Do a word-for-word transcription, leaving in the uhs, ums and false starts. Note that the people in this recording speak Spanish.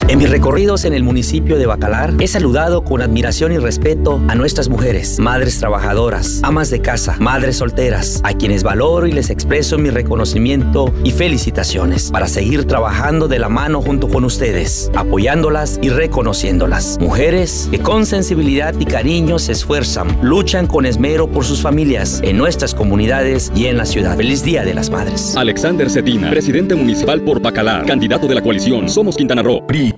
En mis recorridos en el municipio de Bacalar, he saludado con admiración y respeto a nuestras mujeres, madres trabajadoras, amas de casa, madres solteras, a quienes valoro y les expreso mi reconocimiento y felicitaciones para seguir trabajando de la mano junto con ustedes, apoyándolas y reconociéndolas. Mujeres que con sensibilidad y cariño se esfuerzan, luchan con esmero por sus familias en nuestras comunidades y en la ciudad. Feliz Día de las Madres. Alexander Cetina, presidente municipal por Bacalar, candidato de la coalición Somos Quintana Roo. P R I,